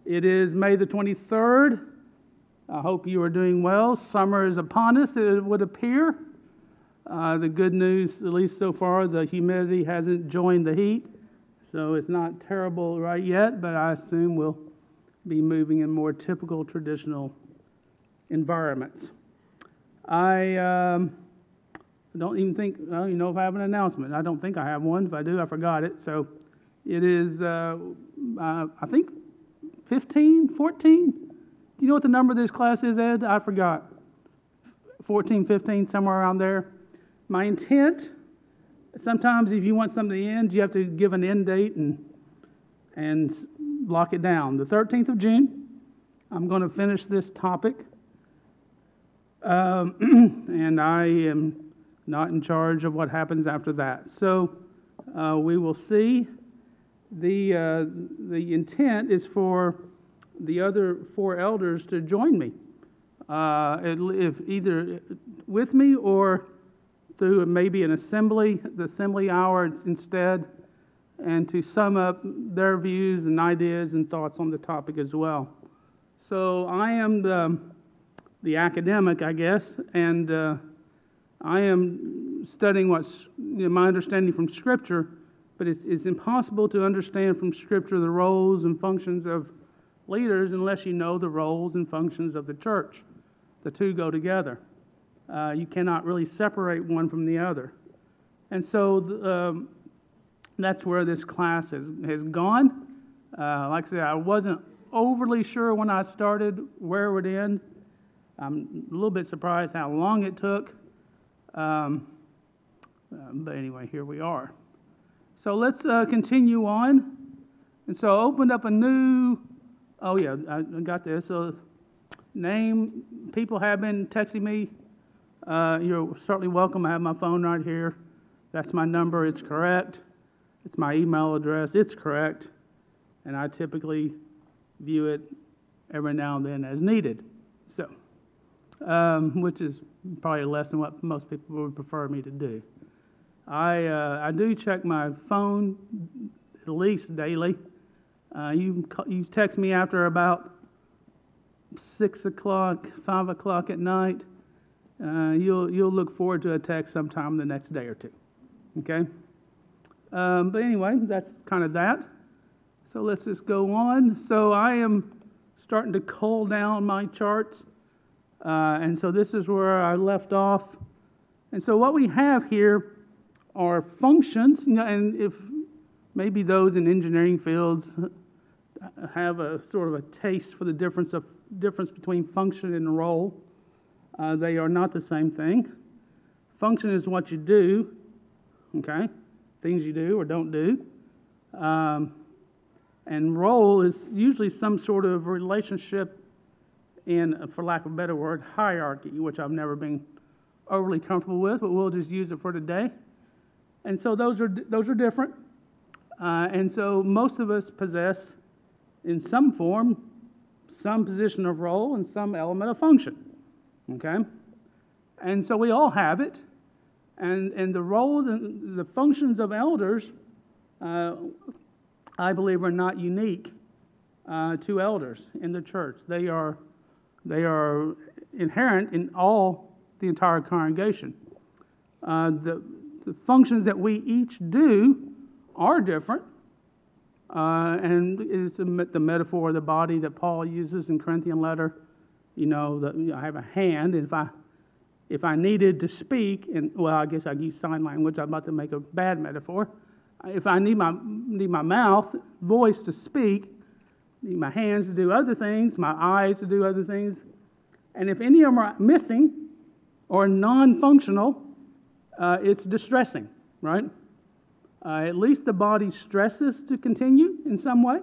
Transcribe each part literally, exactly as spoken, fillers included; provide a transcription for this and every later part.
It is May the twenty-third. I hope you are doing well. Summer is upon us, it would appear. Uh, the good news, at least so far, the humidity hasn't joined the heat, so it's not terrible right yet, but I assume we'll be moving in more typical traditional environments. I um, don't even think, I don't even know if I have an announcement. I don't think I have one. If I do, I forgot it. So it is, uh, uh, I think, fifteen, fourteen? Do you know what the number of this class is, Ed? I forgot. fourteen, fifteen, somewhere around there. My intent, sometimes if you want something to end, you have to give an end date and and lock it down. The thirteenth of June, I'm going to finish this topic. Um, and I am not in charge of what happens after that. So uh, we will see. The uh, the intent is for the other four elders to join me, uh, if either with me or through maybe an assembly, the assembly hour instead, and to sum up their views and ideas and thoughts on the topic as well. So I am the, the academic, I guess, and uh, I am studying what's you know, my understanding from Scripture. But it's, it's impossible to understand from Scripture the roles and functions of leaders unless you know the roles and functions of the church. The two go together. Uh, you cannot really separate one from the other. And so um, that's where this class has, has gone. Uh, like I said, I wasn't overly sure when I started where it would end. I'm a little bit surprised how long it took. Um, uh, but anyway, here we are. So let's uh, continue on. And so I opened up a new, oh yeah, I got this. So name, people have been texting me. Uh, you're certainly welcome. I have my phone right here. That's my number. It's correct. It's my email address. It's correct. And I typically view it every now and then as needed. So, um, which is probably less than what most people would prefer me to do. I uh, I do check my phone at least daily. Uh, you you text me after about six o'clock, five o'clock at night. Uh, you'll you'll look forward to a text sometime the next day or two. Okay. Um, but anyway, that's kind of that. So let's just go on. So I am starting to cull down my charts, uh, and so this is where I left off. And so what we have here are functions, you know, and if maybe those in engineering fields have a sort of a taste for the difference of difference between function and role, uh, they are not the same thing. Function is what you do, okay, things you do or don't do, um, and role is usually some sort of relationship in, for lack of a better word, hierarchy, which I've never been overly comfortable with, but we'll just use it for today. And so those are those are different. Uh, and so most of us possess, in some form, some position of role and some element of function. Okay? And so we all have it. And, and the roles and the functions of elders, uh, I believe, are not unique uh, to elders in the church. They are, they are inherent in all the entire congregation. Uh, the The functions that we each do are different, uh, and it's a, the metaphor of the body that Paul uses in Corinthian letter. You know, the, I have a hand, and if I if I needed to speak, and well, I guess I use sign language. I'm about to make a bad metaphor. If I need my need my mouth, voice to speak, need my hands to do other things, my eyes to do other things, and if any of them are missing or non-functional, Uh, it's distressing, right? Uh, at least the body stresses to continue in some way.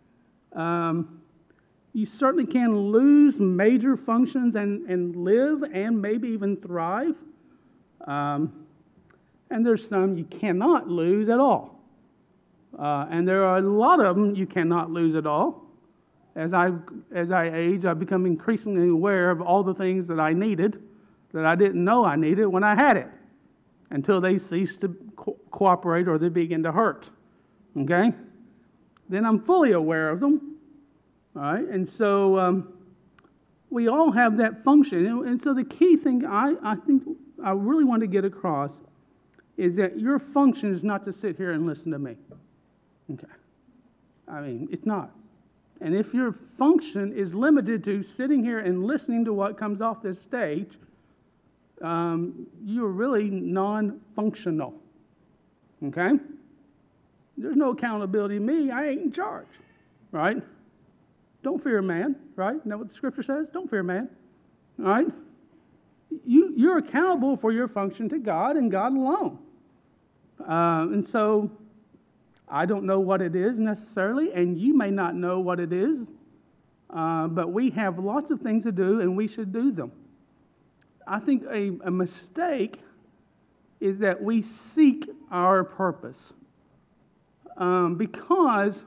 Um, you certainly can lose major functions and, and live and maybe even thrive. Um, and there's some you cannot lose at all. Uh, and there are a lot of them you cannot lose at all. As I as I age, I've become increasingly aware of all the things that I needed that I didn't know I needed when I had it, until they cease to co- cooperate or they begin to hurt. Okay? Then I'm fully aware of them, All right, and so um, we all have that function. And, and so the key thing I, I think I really want to get across is that your function is not to sit here and listen to me. Okay. I mean, it's not. And if your function is limited to sitting here and listening to what comes off this stage, um, you're really non-functional. Okay? There's no accountability to me. I ain't in charge. Right? Don't fear man. Right? Isn't that what the scripture says? Don't fear man. All right? You, you're accountable for your function to God and God alone. Uh, and so I don't know what it is necessarily, and you may not know what it is, uh, but we have lots of things to do, and we should do them. I think a, a mistake is that we seek our purpose, um, because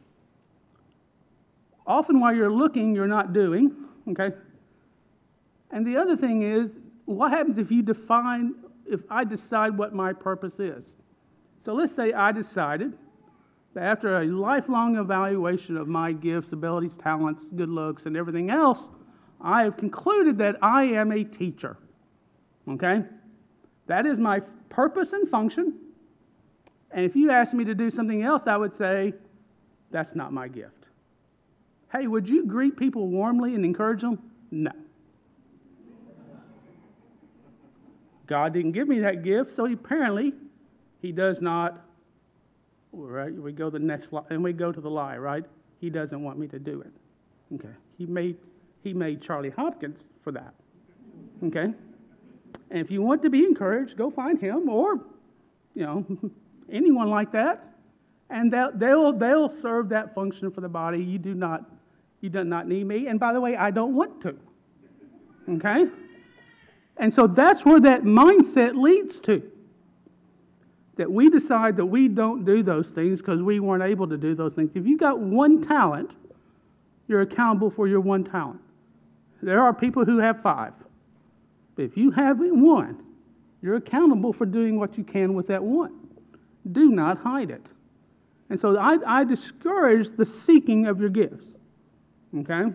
often while you're looking, you're not doing, okay? And the other thing is, what happens if you define, if I decide what my purpose is? So let's say I decided that after a lifelong evaluation of my gifts, abilities, talents, good looks, and everything else, I have concluded that I am a teacher. Okay? That is my purpose and function. And if you asked me to do something else, I would say, that's not my gift. Hey, would you greet people warmly and encourage them? No. God didn't give me that gift, so apparently he does not. Right? We go to the next lie, and we go to the lie, right? He doesn't want me to do it. Okay. He made he made Charlie Hopkins for that. Okay? And if you want to be encouraged, go find him or, you know, anyone like that, and they'll they'll they'll serve that function for the body. You do not you do not need me. And by the way, I don't want to. Okay? And so that's where that mindset leads to. That we decide that we don't do those things because we weren't able to do those things. If you got one talent, you're accountable for your one talent. There are people who have five. But if you have one, you're accountable for doing what you can with that one. Do not hide it. And so I, I discourage the seeking of your gifts. Okay?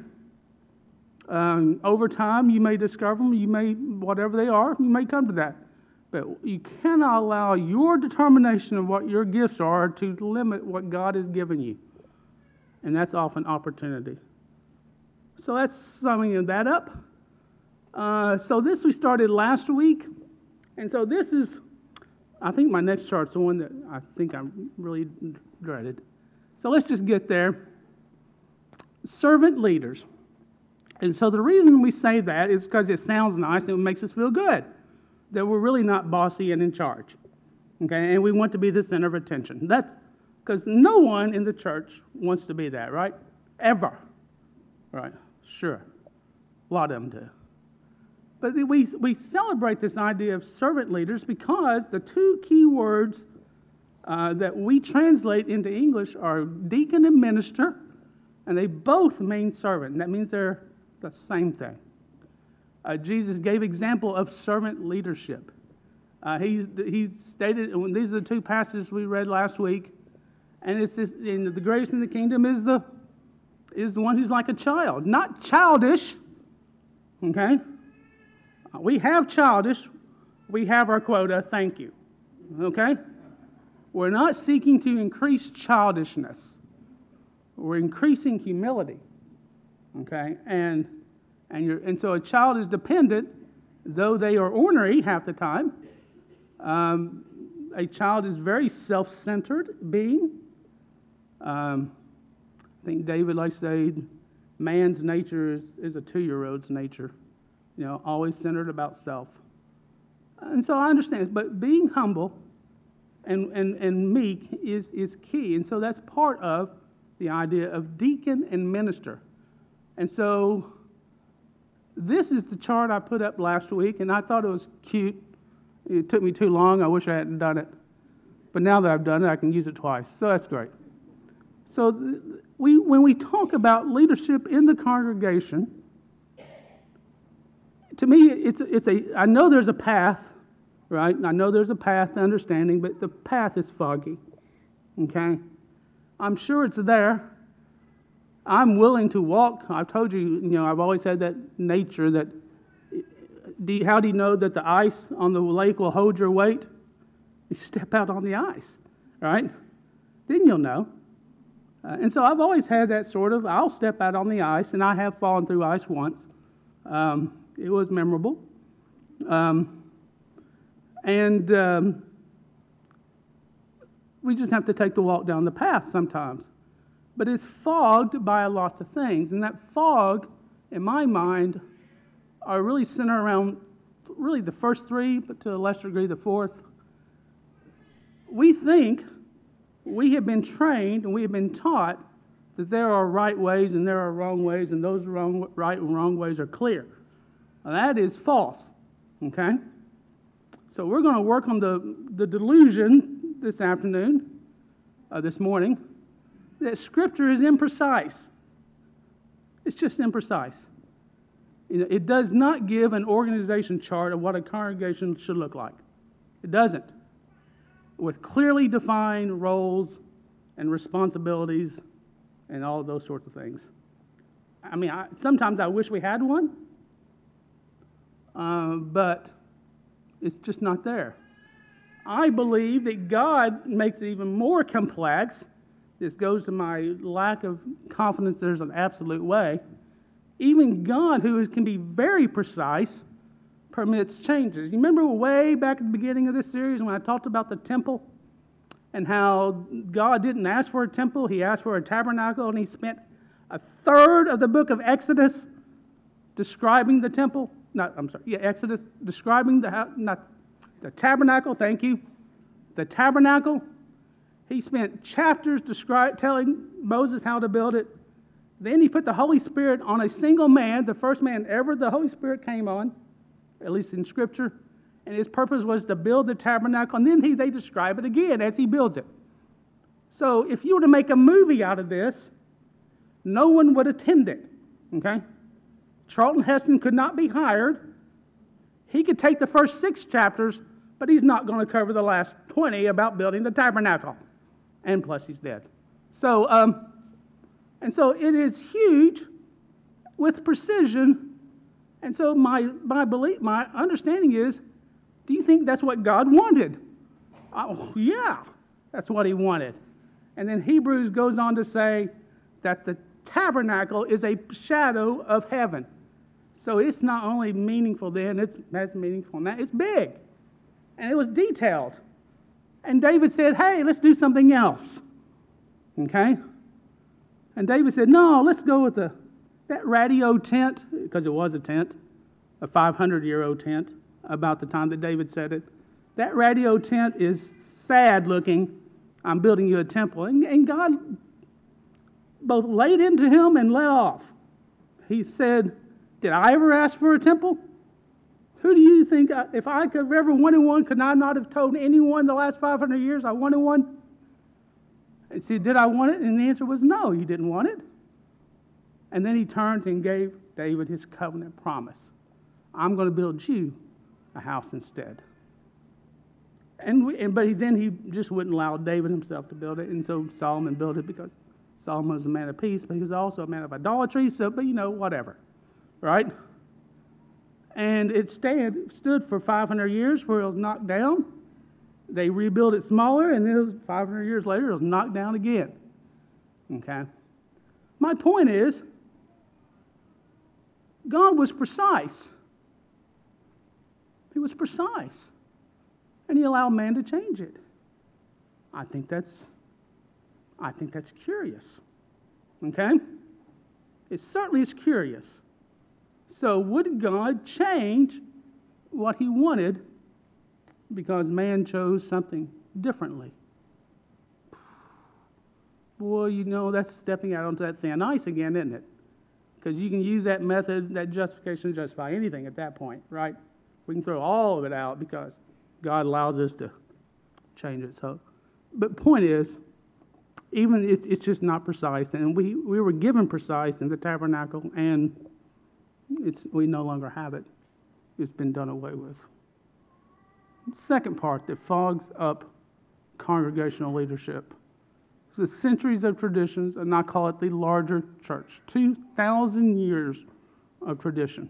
Um, over time, you may discover them, you may, whatever they are, you may come to that. But you cannot allow your determination of what your gifts are to limit what God has given you. And that's often opportunity. So that's summing that up. Uh, so this we started last week. And so this is, I think my next chart's the one that I think I really dreaded. So let's just get there. Servant leaders. And so the reason we say that is because it sounds nice and it makes us feel good. That we're really not bossy and in charge. Okay, and we want to be the center of attention. That's because no one in the church wants to be that, right? Ever. Right, sure. A lot of them do. But we, we celebrate this idea of servant leaders because the two key words uh, that we translate into English are deacon and minister, and they both mean servant. And that means they're the same thing. Uh, Jesus gave example of servant leadership. Uh, he he stated, and these are the two passages we read last week, and it's this, in the greatest in the kingdom is the is the one who's like a child, not childish. Okay, uh, we have childish, we have our quota. Thank you. Okay, we're not seeking to increase childishness. We're increasing humility. Okay, and. And, you're, and so a child is dependent, though they are ornery half the time. Um, a child is very self-centered being. Um, I think David likes to say, man's nature is, is a two-year-old's nature. You know, always centered about self. And so I understand, but being humble and, and, and meek is, is key. And so that's part of the idea of deacon and minister. And so this is the chart I put up last week, and I thought it was cute. It took me too long. I wish I hadn't done it. But now that I've done it, I can use it twice. So that's great. So th- we, when we talk about leadership in the congregation, to me, it's, it's a, I know there's a path, right? I know there's a path to understanding, but the path is foggy, okay? I'm sure it's there. I'm willing to walk. I've told you, you know, I've always had that nature that, do you, how do you know that the ice on the lake will hold your weight? You step out on the ice, right? Then you'll know. Uh, and so I've always had that sort of, I'll step out on the ice, and I have fallen through ice once. Um, it was memorable. Um, and um, we just have to take the walk down the path sometimes. But it's fogged by lots of things. And that fog, in my mind, are really centered around really the first three, but to a lesser degree the fourth. We think, we have been trained and we have been taught that there are right ways and there are wrong ways, and those wrong, right and wrong ways are clear. Now, that is false, okay? So we're going to work on the, the delusion this afternoon, uh, this morning, that Scripture is imprecise. It's just imprecise. You know, it does not give an organization chart of what a congregation should look like. It doesn't. With clearly defined roles and responsibilities and all of those sorts of things. I mean, I, sometimes I wish we had one, uh, but it's just not there. I believe that God makes it even more complex. This goes to my lack of confidence there's an absolute way. Even God, who is, can be very precise, permits changes. You remember way back at the beginning of this series when I talked about the temple and how God didn't ask for a temple, He asked for a tabernacle, and He spent a third of the book of Exodus describing the temple. Not, I'm sorry, yeah, Exodus, describing the, not the tabernacle, thank you. The tabernacle. He spent chapters describe, telling Moses how to build it. Then He put the Holy Spirit on a single man, the first man ever the Holy Spirit came on, at least in Scripture. And His purpose was to build the tabernacle. And then he, they describe it again as He builds it. So if you were to make a movie out of this, no one would attend it. Okay? Charlton Heston could not be hired. He could take the first six chapters, but he's not going to cover the last twenty about building the tabernacle. And plus he's dead. So, um, and so it is huge with precision. And so my, my belief, my understanding is, do you think that's what God wanted? Oh, yeah, that's what He wanted. And then Hebrews goes on to say that the tabernacle is a shadow of heaven. So it's not only meaningful then, it's as meaningful now. It's big. And it was detailed. And David said, hey, let's do something else. Okay? And David said, no, let's go with the that radio tent, because it was a tent, a five hundred year old tent, about the time that David said it. That radio tent is sad looking. I'm building you a temple. And, and God both laid into him and let off. He said, did I ever ask for a temple? Who do you think, I, if I could have ever wanted one, could I not have told anyone the last five hundred years I wanted one? And said, did I want it? And the answer was no, you didn't want it. And then He turned and gave David his covenant promise. I'm going to build you a house instead. And, we, and but he, then he just wouldn't allow David himself to build it. And so Solomon built it because Solomon was a man of peace, but he was also a man of idolatry. So, but you know, whatever. Right? And it stand, stood for five hundred years before it was knocked down. They rebuilt it smaller, and then it was five hundred years later, it was knocked down again. Okay? My point is, God was precise. He was precise. And He allowed man to change it. I think that's, I think that's curious. Okay? It certainly is curious. So would God change what He wanted because man chose something differently? Well, you know, that's stepping out onto that thin ice again, isn't it? Because you can use that method, that justification to justify anything at that point, right? We can throw all of it out because God allows us to change it. So, but point is, even it, it's just not precise, and we, we were given precise in the tabernacle, and it's we no longer have it. It's been done away with. Second part that fogs up congregational leadership. the centuries of traditions, and I call it the larger church. two thousand years of tradition.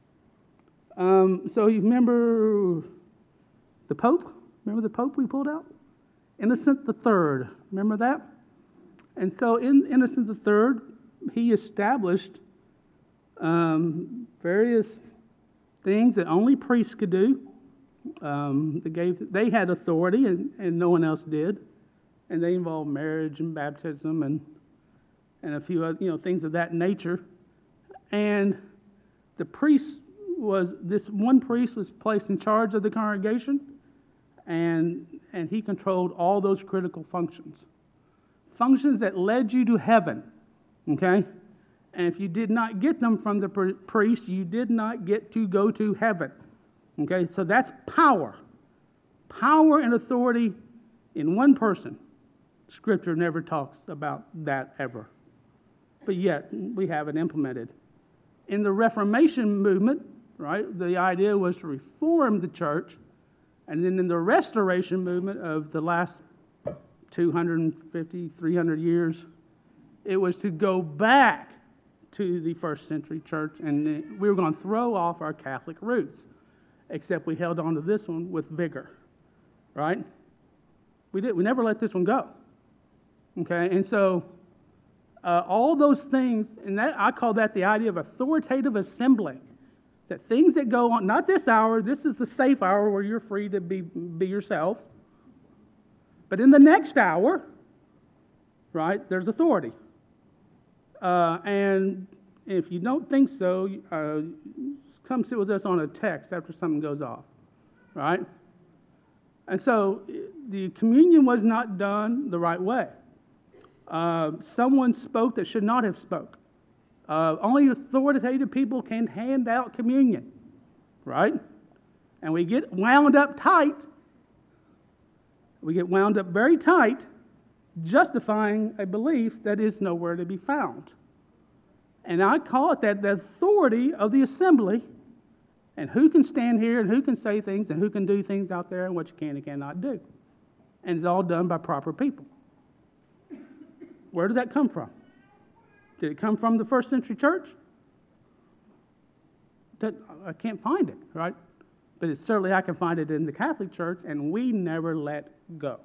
Um, so you remember the Pope? Remember the Pope we pulled out? Innocent the Third. Remember that? And so in Innocent the Third, he established um, various things that only priests could do. Um, they gave they had authority, and, and no one else did, and they involved marriage and baptism and and a few other, you know, things of that nature. And the priest was this one priest was placed in charge of the congregation, and and he controlled all those critical functions, functions that led you to heaven. Okay. And if you did not get them from the priest, you did not get to go to heaven. Okay, so that's power. Power and authority in one person. Scripture never talks about that ever. But yet, we have it implemented. In the Reformation movement, right, the idea was to reform the church. And then in the Restoration movement of the last two hundred fifty, three hundred years, it was to go back to the first century church, and we were going to throw off our Catholic roots, except we held on to this one with vigor, right? We did. We never let this one go, okay? And so uh, all those things, and that I call that the idea of authoritative assembling, that things that go on, not this hour, this is the safe hour where you're free to be, be yourselves, but in the next hour, right, there's authority. Uh, and if you don't think so, uh, come sit with us on a text after something goes off, right? And so the communion was not done the right way. Uh, someone spoke that should not have spoke. Uh, only authoritative people can hand out communion, right? And we get wound up tight. We get wound up very tight, justifying a belief that is nowhere to be found. And I call it that the authority of the assembly, and who can stand here and who can say things and who can do things out there and what you can and cannot do. And it's all done by proper people. Where did that come from? Did it come from the first century church? That, I can't find it, right? But it's certainly I can find it in the Catholic Church, and we never let go.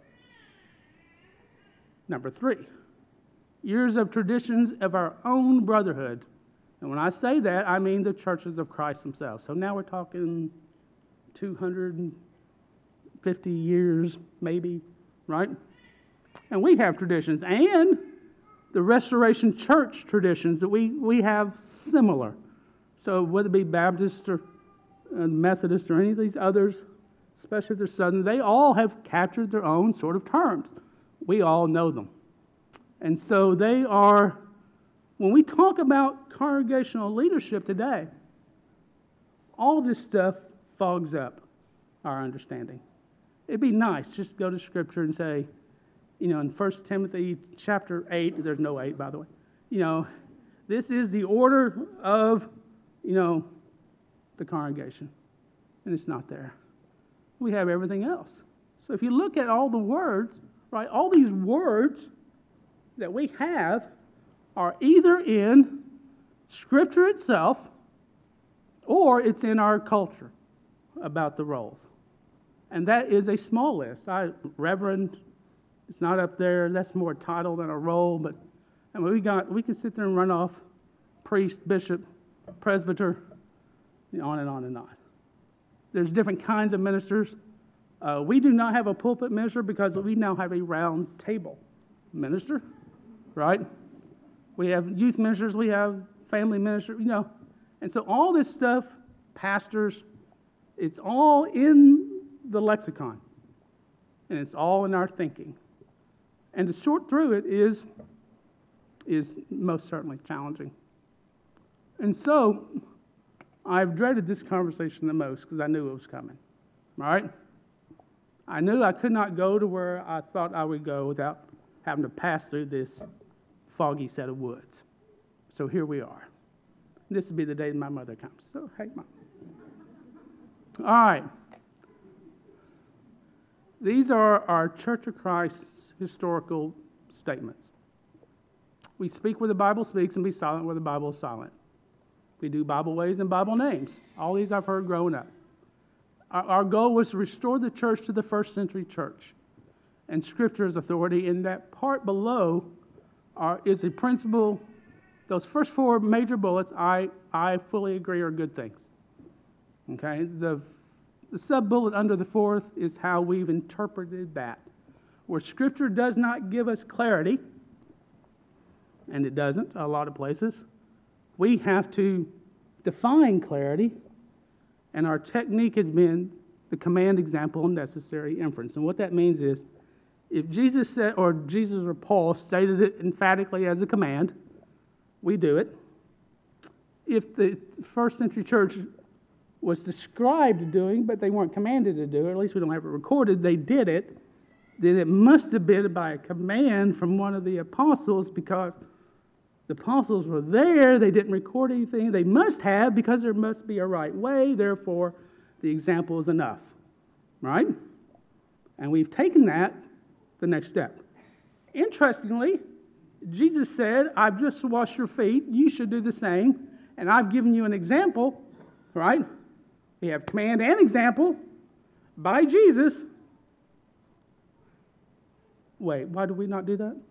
Number three, years of traditions of our own brotherhood. And when I say that, I mean the churches of Christ themselves. So now we're talking two hundred fifty years, maybe, right? And we have traditions. And the Restoration Church traditions that we, we have similar. So whether it be Baptist or uh, Methodist or any of these others, especially if they're Southern, they all have captured their own sort of terms. We all know them. And so they are, when we talk about congregational leadership today, all this stuff fogs up our understanding. It'd be nice just to go to Scripture and say, you know, in First Timothy chapter eight, there's no eight, by the way, you know, this is the order of, you know, the congregation. And it's not there. We have everything else. So if you look at all the words, right, all these words that we have are either in Scripture itself or it's in our culture about the roles. And that is a small list. I, Reverend, it's not up there. That's more a title than a role. But I mean, we got we can sit there and run off priest, bishop, presbyter, you know, on and on and on. There's different kinds of ministers. Uh, we do not have a pulpit minister because we now have a round table minister, right? We have youth ministers, we have family ministers, you know. And so all this stuff, pastors, it's all in the lexicon. And it's all in our thinking. And to sort through it is, is most certainly challenging. And so I've dreaded this conversation the most because I knew it was coming, right? I knew I could not go to where I thought I would go without having to pass through this foggy set of woods. So here we are. This will be the day my mother comes. So, hey, Mom. All right. These are our Church of Christ's historical statements. We speak where the Bible speaks and be silent where the Bible is silent. We do Bible ways and Bible names. All these I've heard growing up. Our, our goal was to restore the church to the first century church. And Scripture is authority. In that part below are, is a principle. Those first four major bullets, I, I fully agree are good things. Okay? The, the sub-bullet under the fourth is how we've interpreted that. Where Scripture does not give us clarity, and it doesn't a lot of places, we have to define clarity, and our technique has been the command, example, and necessary inference. And what that means is, if Jesus said, or Jesus or Paul stated it emphatically as a command, we do it. If the first century church was described doing, but they weren't commanded to do it, or at least we don't have it recorded, they did it, then it must have been by a command from one of the apostles, because the apostles were there, they didn't record anything. They must have, because there must be a right way, therefore the example is enough. Right? And we've taken that the next step. Interestingly, Jesus said, I've just washed your feet, you should do the same, and I've given you an example, right? We have command and example by Jesus. Wait, why do we not do that?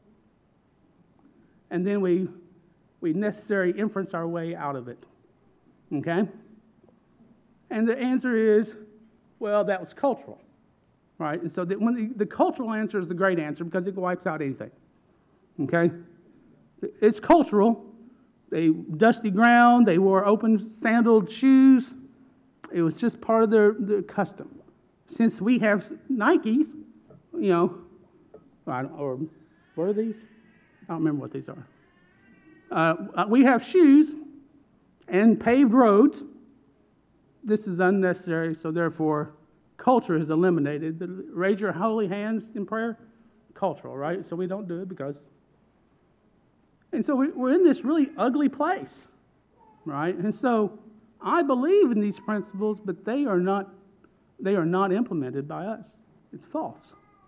And then we we necessary inference our way out of it. Okay? And the answer is, well, that was cultural. Right? And so the, when the, the cultural answer is the great answer because it wipes out anything. Okay? It's cultural. They dusty ground, they wore open sandaled shoes. It was just part of their, their custom. Since we have Nikes, you know, or what are these? I don't remember what these are. Uh, we have shoes and paved roads. This is unnecessary, so therefore, culture is eliminated. Raise your holy hands in prayer. Cultural, right? So we don't do it because... And so we're in this really ugly place, right? And so I believe in these principles, but they are not, they are not implemented by us. It's false.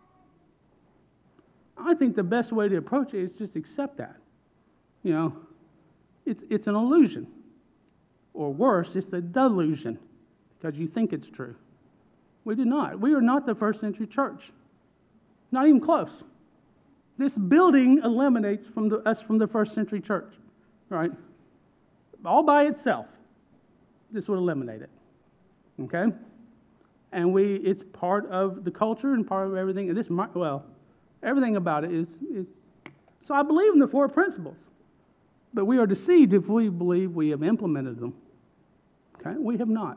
I think the best way to approach it is just accept that. You know, it's it's an illusion. Or worse, it's a delusion, because you think it's true. We do not. We are not the first century church. Not even close. This building eliminates from the, us from the first century church, right? All by itself, this would eliminate it, okay? And we, it's part of the culture and part of everything. And this, well, everything about it is, is, so I believe in the four principles, but we are deceived if we believe we have implemented them, okay? We have not.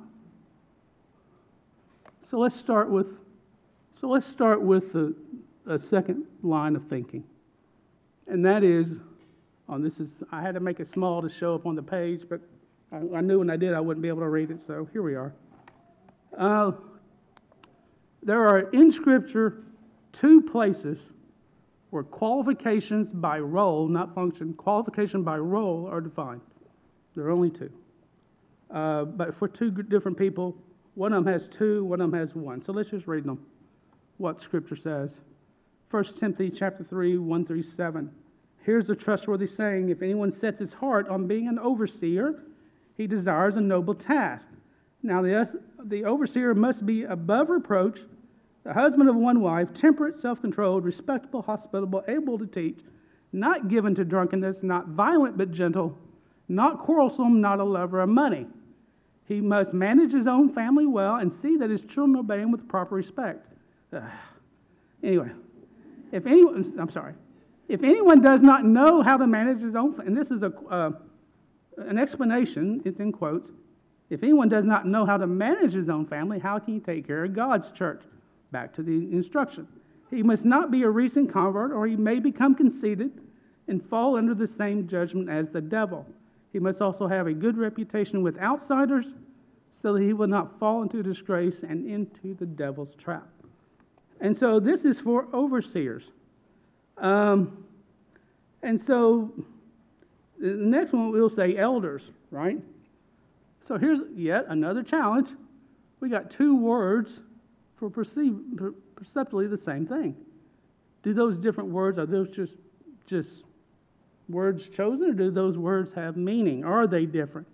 So let's start with, so let's start with the, a second line of thinking. And that is, oh, this is, I had to make it small to show up on the page, but I, I knew when I did I wouldn't be able to read it, so here we are. Uh, there are in Scripture two places where qualifications by role, not function, qualification by role are defined. There are only two. Uh, but for two different people, one of them has two, one of them has one. So let's just read them, what Scripture says. First Timothy chapter three, one through seven. Here's a trustworthy saying: if anyone sets his heart on being an overseer, he desires a noble task. Now the, the overseer must be above reproach, the husband of one wife, temperate, self-controlled, respectable, hospitable, able to teach, not given to drunkenness, not violent but gentle, not quarrelsome, not a lover of money. He must manage his own family well and see that his children obey him with proper respect. Uh, anyway. If anyone, I'm sorry, if anyone does not know how to manage his own, and this is a uh, an explanation, it's in quotes, if anyone does not know how to manage his own family, how can he take care of God's church? Back to the instruction. He must not be a recent convert, or he may become conceited and fall under the same judgment as the devil. He must also have a good reputation with outsiders so that he will not fall into disgrace and into the devil's trap. And so this is for overseers. Um, and so the next one we'll say elders, right? So here's yet another challenge. We got two words for perceive, perceptually the same thing. do those different words, are those just, just words chosen, or do those words have meaning? Are they different?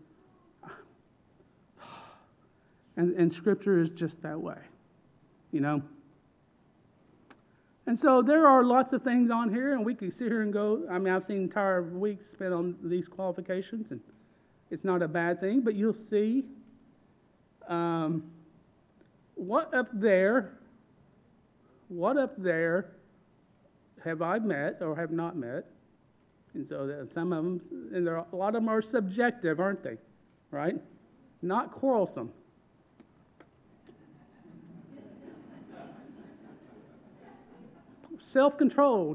And, and Scripture is just that way, you know. And so there are lots of things on here, and we could sit here and go, I mean, I've seen entire weeks spent on these qualifications, and it's not a bad thing, but you'll see um, what up there, what up there have I met or have not met? And so that some of them, and there are, a lot of them are subjective, aren't they? Right? Not quarrelsome. Self-controlled.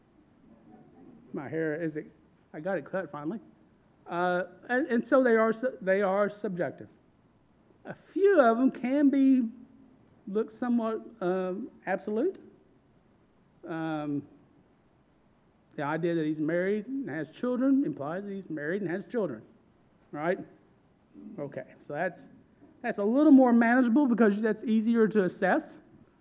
My hair is it? I got it cut finally. Uh, and, and so they are. They are subjective. A few of them can be look somewhat um, absolute. Um, the idea that he's married and has children implies that he's married and has children, right? Okay, so that's that's a little more manageable because that's easier to assess.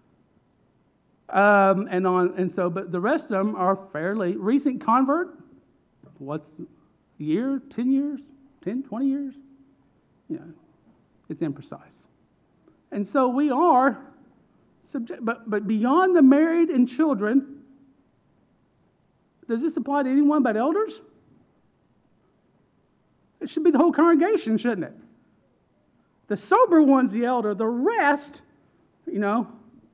Um, and on and so, but the rest of them are fairly recent convert. What's a year, ten years, ten, twenty years? You know, it's imprecise. And so we are subject, but but beyond the married and children, does this apply to anyone but elders? It should be the whole congregation, shouldn't it? The sober one's the elder. The rest, you know,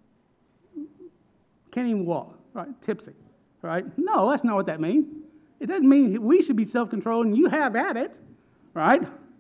can't even walk, right? Tipsy, right? No, that's not what that means. It doesn't mean we should be self-controlled and you have at it, right?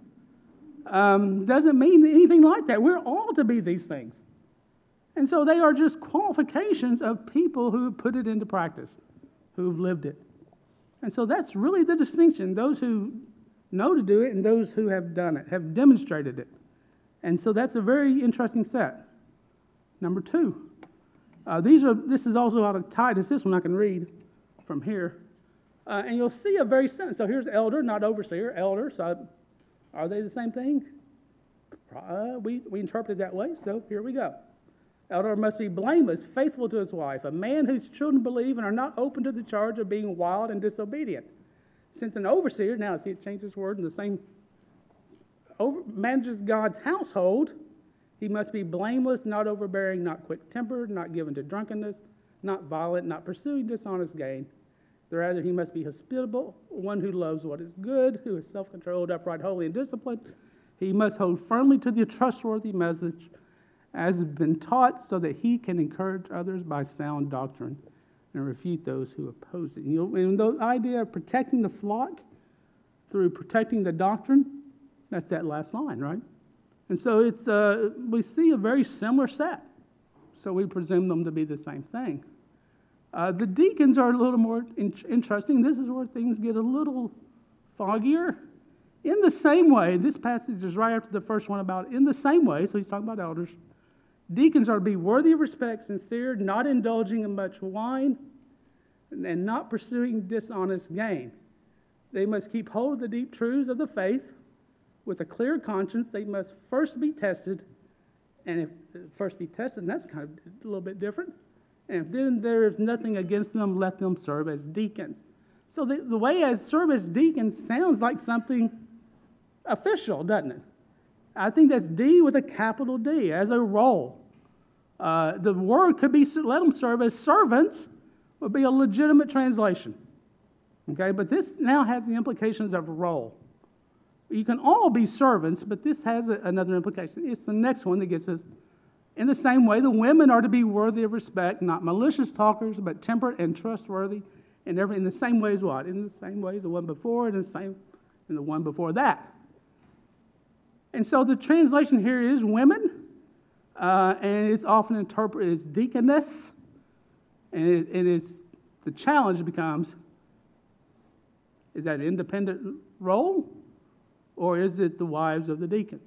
Um, doesn't mean anything like that. We're all to be these things. And so they are just qualifications of people who have put it into practice, who have lived it. And so that's really the distinction. Those who know to do it and those who have done it, have demonstrated it. And so that's a very interesting set. Number two. Uh, these are. This is also out of Titus. This one I can read from here. Uh, and you'll see a very sentence. So here's elder, not overseer, elder. So are they the same thing? Uh, we, we interpret it that way, so here we go. Elder must be blameless, faithful to his wife, a man whose children believe and are not open to the charge of being wild and disobedient. Since an overseer, now see it changes word in the same, over, manages God's household, he must be blameless, not overbearing, not quick-tempered, not given to drunkenness, not violent, not pursuing dishonest gain. Rather, he must be hospitable, one who loves what is good, who is self-controlled, upright, holy, and disciplined. He must hold firmly to the trustworthy message as has been taught so that he can encourage others by sound doctrine and refute those who oppose it. You know, and the idea of protecting the flock through protecting the doctrine, that's that last line, right? And so it's uh, we see a very similar set. So we presume them to be the same thing. Uh, the deacons are a little more in- interesting. This is where things get a little foggier. In the same way, this passage is right after the first one about in the same way, so he's talking about elders. Deacons are to be worthy of respect, sincere, not indulging in much wine, and not pursuing dishonest gain. They must keep hold of the deep truths of the faith with a clear conscience. They must first be tested, and if first be tested, and that's kind of a little bit different. And if then there is nothing against them, let them serve as deacons. So the, the way as serve as deacons sounds like something official, doesn't it? I think that's D with a capital D, as a role. Uh, the word could be, let them serve as servants, would be a legitimate translation. Okay, but this now has the implications of role. You can all be servants, but this has a, another implication. It's the next one that gets us. In the same way, the women are to be worthy of respect, not malicious talkers, but temperate and trustworthy, and every in the same way as what? In the same way as the one before, and the same in the one before that. And so the translation here is women, uh, and it's often interpreted as deaconess, and it, it is the challenge becomes: is that an independent role, or is it the wives of the deacons?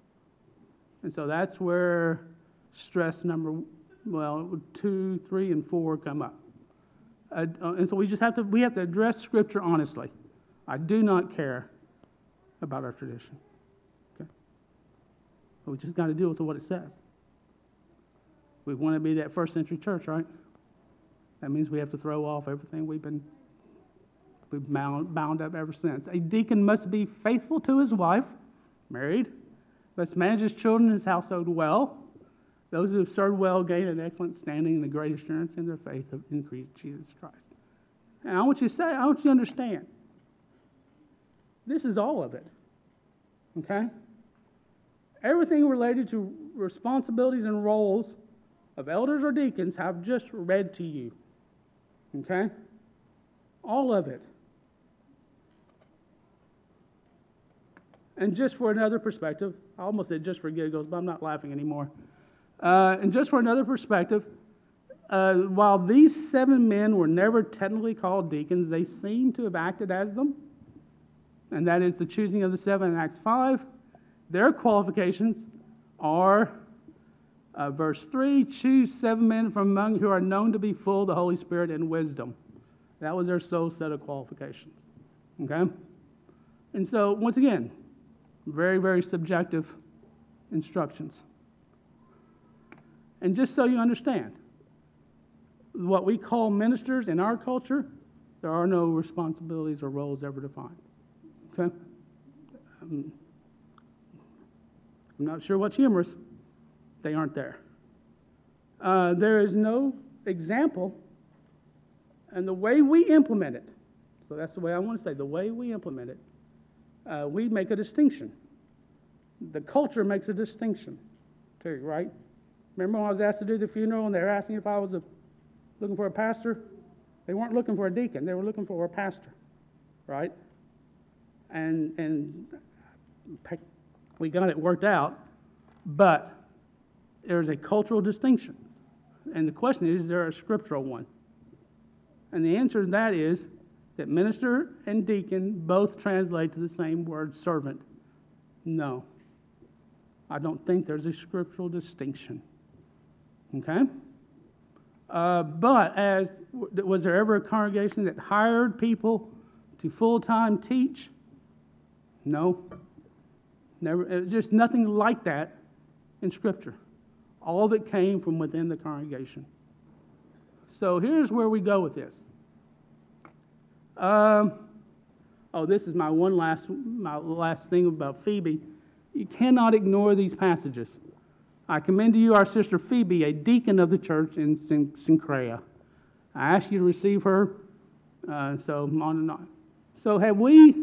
And so that's where stress number, well, two, three, and four come up. Uh, and so we just have to, we have to address Scripture honestly. I do not care about our tradition. Okay? But we just got to deal with what it says. We want to be that first century church, right? That means we have to throw off everything we've been we've bound, bound up ever since. A deacon must be faithful to his wife, married, must manage his children and his household well. Those who have served well gain an excellent standing and a great assurance in their faith of increased Jesus Christ. And I want you to say, I want you to understand, this is all of it. Okay? Everything related to responsibilities and roles of elders or deacons I've just read to you. Okay? All of it. And just for another perspective, I almost said just for giggles, but I'm not laughing anymore. Uh, and just for another perspective, uh, while these seven men were never technically called deacons, they seem to have acted as them. And that is the choosing of the seven in Acts five. Their qualifications are, uh, verse three, choose seven men from among you who are known to be full of the Holy Spirit and wisdom. That was their sole set of qualifications. Okay? And so, once again, very, very subjective instructions. And just so you understand, what we call ministers in our culture, there are no responsibilities or roles ever defined. Okay? Um, I'm not sure what's humorous. They aren't there. Uh, there is no example, and the way we implement it, so that's the way I want to say, the way we implement it, uh, we make a distinction. The culture makes a distinction too, right? Remember when I was asked to do the funeral and they were asking if I was a, looking for a pastor? They weren't looking for a deacon. They were looking for a pastor, right? And and we got it worked out, but there's a cultural distinction. And the question is, is there a scriptural one? And the answer to that is that minister and deacon both translate to the same word, servant. No. I don't think there's a scriptural distinction. Okay? Uh, but as was there ever a congregation that hired people to full-time teach? No. Never. It was just nothing like that in Scripture. All of it came from within the congregation. So here's where we go with this. Um, oh, this is my one last my last thing about Phoebe. You cannot ignore these passages. I commend to you our sister Phoebe, a deacon of the church in Cenchrea. I ask you to receive her. Uh, so on and on. So have we?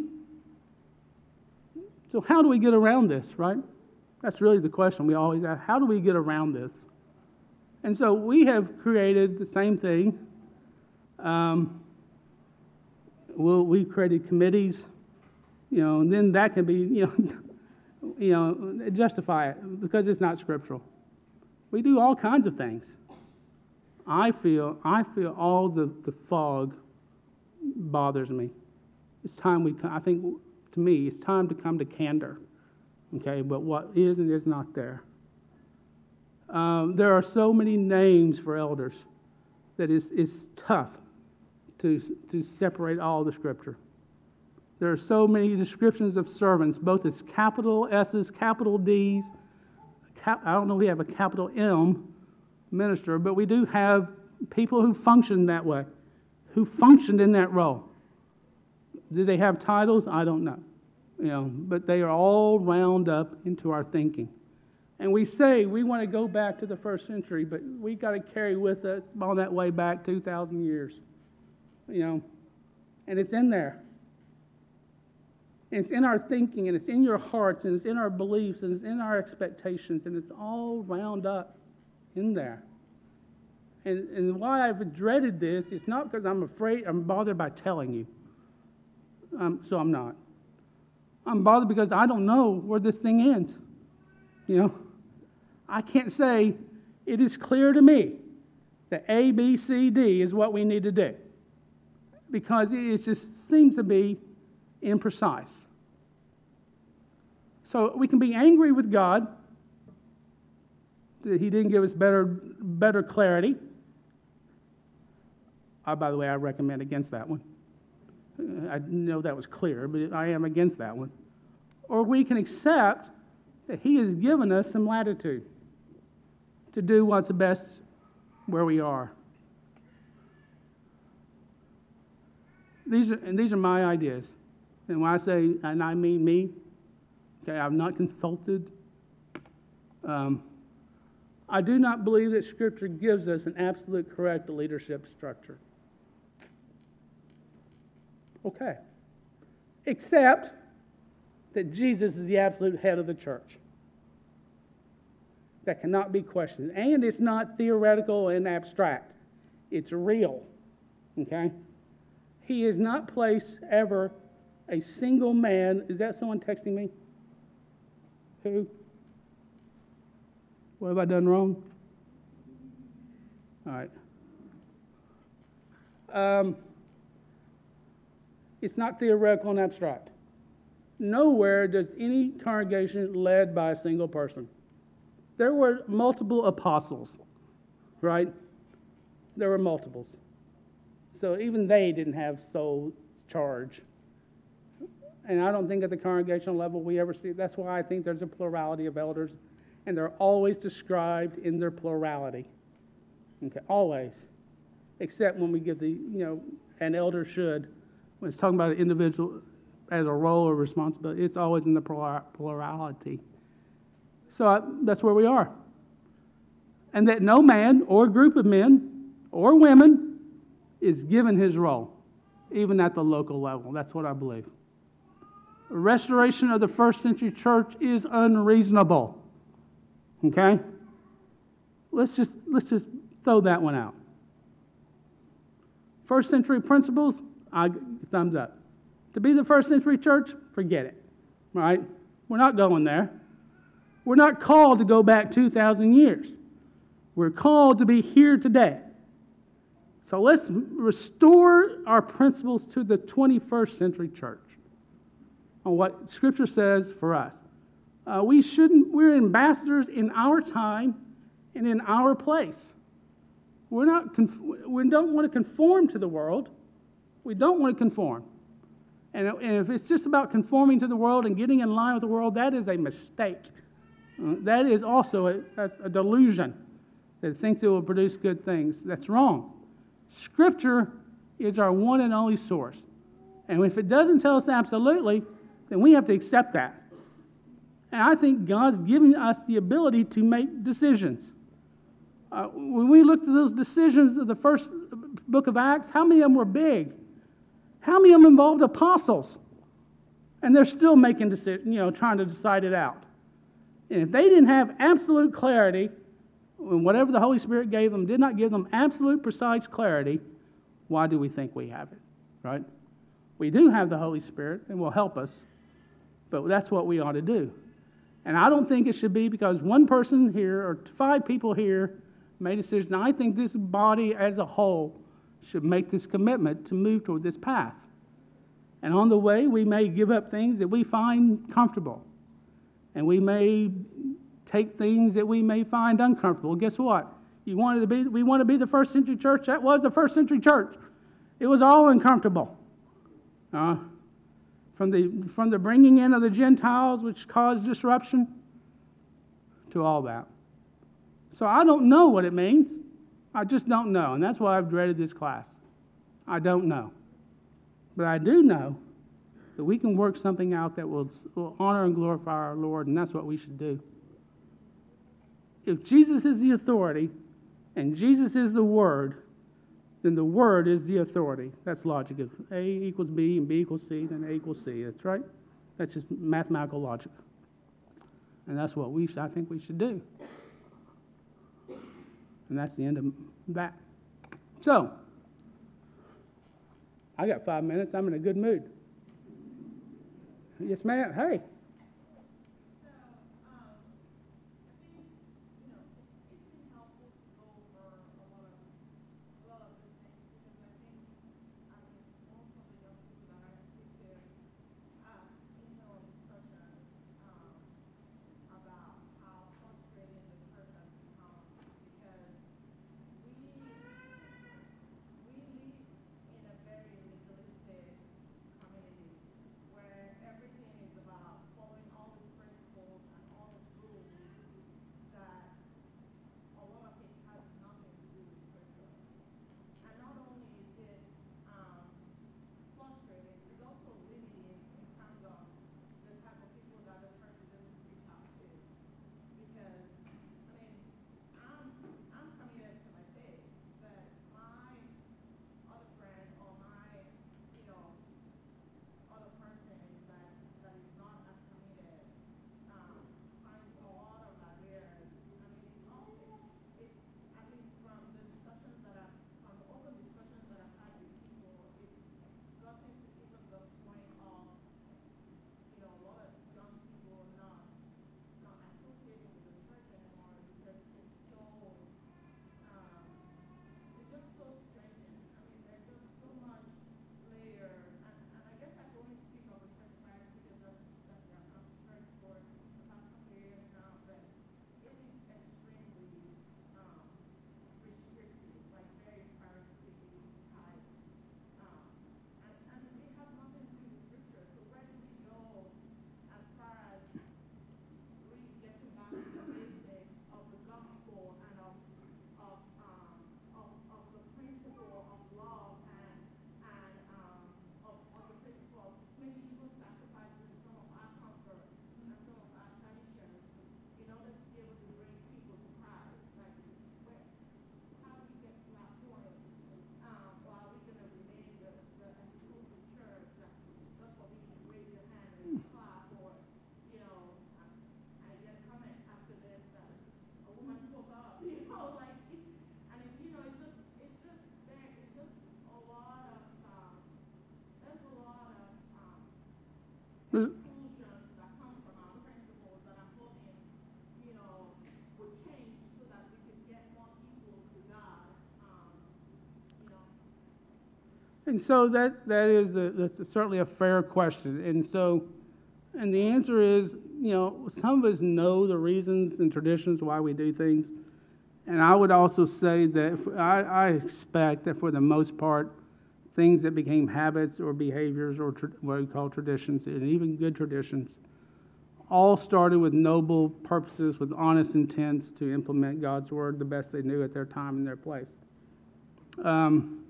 So how do we get around this, right? That's really the question we always ask. How do we get around this? And so we have created the same thing. Um, we'll, we created committees, you know, and then that can be, you know, you know, justify it because it's not scriptural. We do all kinds of things. I feel, I feel all the, the fog bothers me. It's time we, I think, to me, it's time to come to candor. Okay, but what is and is not there. Um, there are so many names for elders that it's, it's tough to, to separate all the Scripture. There are so many descriptions of servants, both as capital S's, capital D's. Cap, I don't know if we have a capital M minister, but we do have people who function that way, who functioned in that role. Do they have titles? I don't know. You know, but they are all wound up into our thinking. And we say we want to go back to the first century, but we got to carry with us on that way back two thousand years. You know, and it's in there. And it's in our thinking, and it's in your hearts, and it's in our beliefs, and it's in our expectations, and it's all wound up in there. And, and why I've dreaded this is not because I'm afraid, I'm bothered by telling you. Um, so I'm not. I'm bothered because I don't know where this thing ends. You know, I can't say it is clear to me that A, B, C, D is what we need to do because it just seems to be imprecise. So we can be angry with God that He didn't give us better, better clarity. Uh, by the way, I recommend against that one. I know that was clear, but I am against that one. Or we can accept that He has given us some latitude to do what's best where we are. these are, and these are my ideas. And when I say, and I mean me, okay, I've not consulted. Um, I do not believe that Scripture gives us an absolute correct leadership structure. Okay. Except that Jesus is the absolute head of the church. That cannot be questioned. And it's not theoretical and abstract. It's real. Okay? He has not placed ever a single man. Is that someone texting me? Who? What have I done wrong? All right. Um, it's not theoretical and abstract. Nowhere does any congregation led by a single person. There were multiple apostles, right? There were multiples. So even they didn't have sole charge. And I don't think at the congregational level we ever see. That's why I think there's a plurality of elders. And they're always described in their plurality. Okay, always. Except when we give the, you know, an elder should, when it's talking about an individual as a role or responsibility, it's always in the plurality. So I, that's where we are. And that no man or group of men or women is given his role, even at the local level. That's what I believe. Restoration of the first century church is unreasonable. Okay? Let's just let's just throw that one out. First century principles, I thumbs up. To be the first century church, forget it. All right? We're not going there. We're not called to go back two thousand years. We're called to be here today. So let's restore our principles to the twenty-first century church on what Scripture says for us. Uh, we shouldn't, we're ambassadors in our time and in our place. We're not, we don't want to conform to the world. We don't want to conform. And, and if it's just about conforming to the world and getting in line with the world, that is a mistake. Uh, that is also a, that's a delusion that thinks it will produce good things. That's wrong. Scripture is our one and only source. And if it doesn't tell us absolutely, then we have to accept that. And I think God's given us the ability to make decisions. Uh, when we looked at those decisions of the first book of Acts, how many of them were big? How many of them involved apostles? And they're still making decisions, you know, trying to decide it out. And if they didn't have absolute clarity, and whatever the Holy Spirit gave them did not give them absolute, precise clarity, why do we think we have it, right? We do have the Holy Spirit and will help us, but that's what we ought to do. And I don't think it should be because one person here or five people here made a decision. I think this body as a whole should make this commitment to move toward this path. And on the way, we may give up things that we find comfortable. And we may take things that we may find uncomfortable. Guess what? You wanted to be, we want to be the first century church. That was the first century church. It was all uncomfortable. Uh, from the from the bringing in of the Gentiles, which caused disruption, to all that. So I don't know what it means. I just don't know. And that's why I've dreaded this class. I don't know. But I do know that we can work something out that will, will honor and glorify our Lord, and that's what we should do. If Jesus is the authority and Jesus is the Word, then the Word is the authority. That's logic. If A equals B and B equals C, then A equals C. That's right. That's just mathematical logic. And that's what we should, I think we should do. And that's the end of that. So, I got five minutes. I'm in a good mood. Yes, ma'am. Hey. And so that that is a, that's certainly a fair question. And so, and the answer is, you know, some of us know the reasons and traditions why we do things. And I would also say that if, I, I expect that for the most part, things that became habits or behaviors or tra- what we call traditions, and even good traditions, all started with noble purposes, with honest intents to implement God's word the best they knew at their time and their place. Um,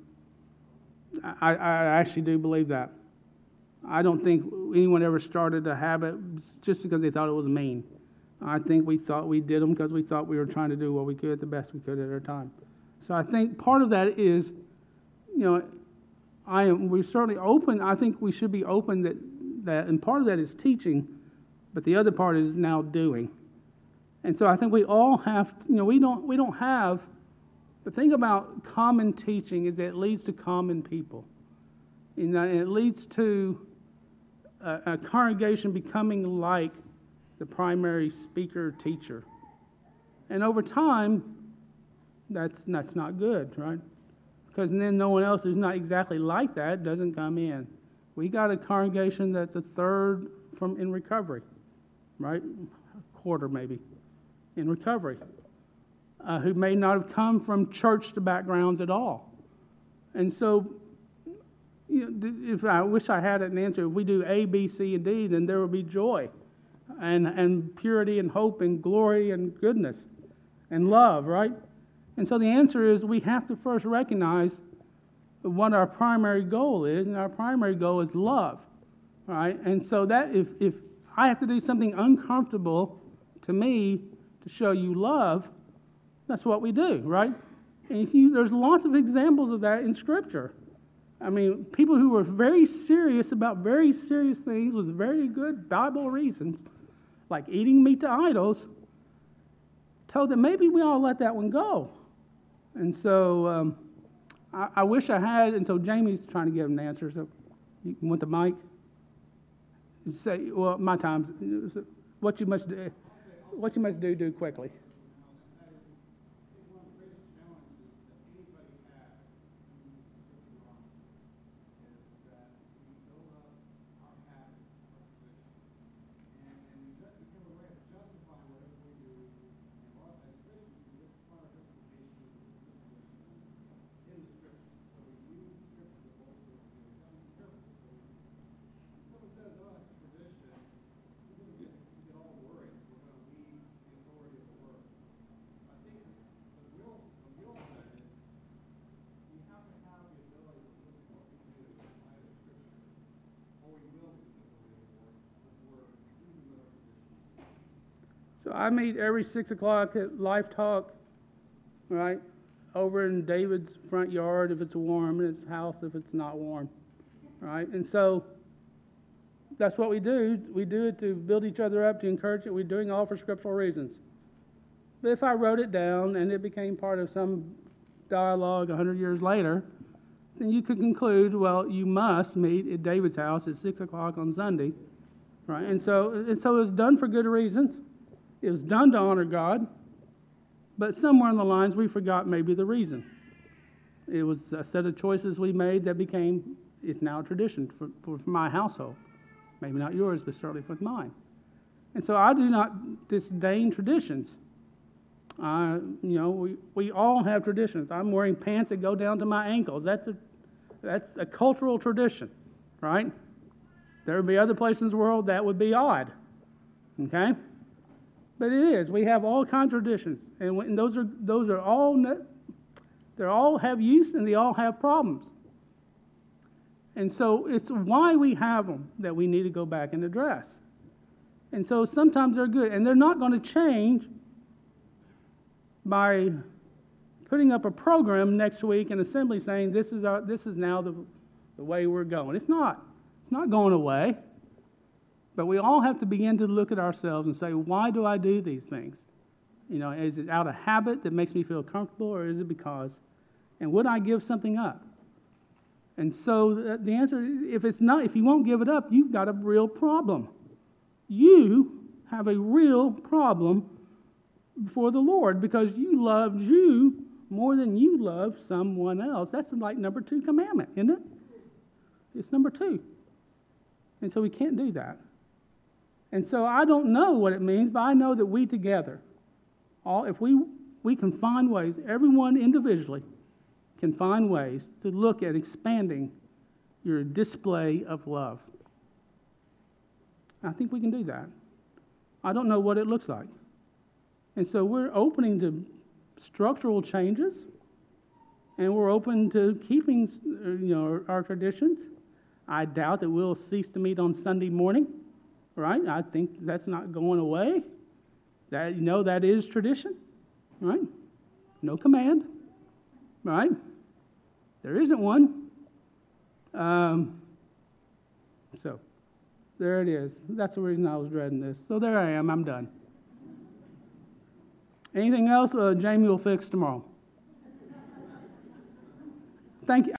I, I actually do believe that. I don't think anyone ever started a habit just because they thought it was mean. I think we thought we did them because we thought we were trying to do what we could the best we could at our time. So I think part of that is, you know, I am. We're certainly open. I think we should be open that that, and part of that is teaching, but the other part is now doing. And so I think we all have. You know, we don't. We don't have. The thing about common teaching is that it leads to common people. You know, and it leads to a, a congregation becoming like the primary speaker teacher. And over time, that's that's not good, right? Because then no one else who's not exactly like that doesn't come in. We got a congregation that's a third from in recovery, right? A quarter maybe in recovery, uh, who may not have come from church backgrounds at all. And so, you know, if I wish I had an answer, if we do A, B, C, and D, then there will be joy and, and purity and hope and glory and goodness and love, right? And so the answer is we have to first recognize what our primary goal is, and our primary goal is love, right? And so that if, if I have to do something uncomfortable to me to show you love, that's what we do, right? And if you, there's lots of examples of that in Scripture. I mean, people who were very serious about very serious things with very good Bible reasons, like eating meat to idols, told them maybe we all let that one go. And so um, I, I wish I had, and so Jamie's trying to give him an answer. So you want the mic? Say, well, my time's, what you must do, what you must do, do quickly. So I meet every six o'clock at Life Talk, right, over in David's front yard if it's warm, and his house if it's not warm, right? And so that's what we do. We do it to build each other up, to encourage it. We're doing all for scriptural reasons. But if I wrote it down and it became part of some dialogue a hundred years later, then you could conclude, well, you must meet at David's house at six o'clock on Sunday, right? And so, and so it was done for good reasons. It was done to honor God, but somewhere in the lines we forgot maybe the reason. It was a set of choices we made that became, it's now a tradition for, for my household. Maybe not yours, but certainly for mine. And so I do not disdain traditions. Uh, you know, we, we all have traditions. I'm wearing pants that go down to my ankles. That's a, that's a cultural tradition, right? There would be other places in the world that would be odd, okay? But it is. We have all kinds of traditions, and, when, and those are those are all they all have use and they all have problems. And so it's why we have them that we need to go back and address. And so sometimes they're good, and they're not going to change by putting up a program next week in assembly saying this is our this is now the the way we're going. It's not. It's not going away. But we all have to begin to look at ourselves and say, why do I do these things? You know, is it out of habit that makes me feel comfortable, or is it because? And would I give something up? And so the answer is, if it's not, if you won't give it up, you've got a real problem. You have a real problem before the Lord because you loved you more than you love someone else. That's like number two commandment, isn't it? It's number two. And so we can't do that. And so I don't know what it means, but I know that we together, all if we we can find ways, everyone individually can find ways to look at expanding your display of love. I think we can do that. I don't know what it looks like. And so we're opening to structural changes, and we're open to keeping, you know, our traditions. I doubt that we'll cease to meet on Sunday morning, right? I think that's not going away. That, you know, that is tradition, right? No command, right? There isn't one. Um, so, there it is. That's the reason I was dreading this. So there I am. I'm done. Anything else? Uh, Jamie will fix tomorrow. Thank you.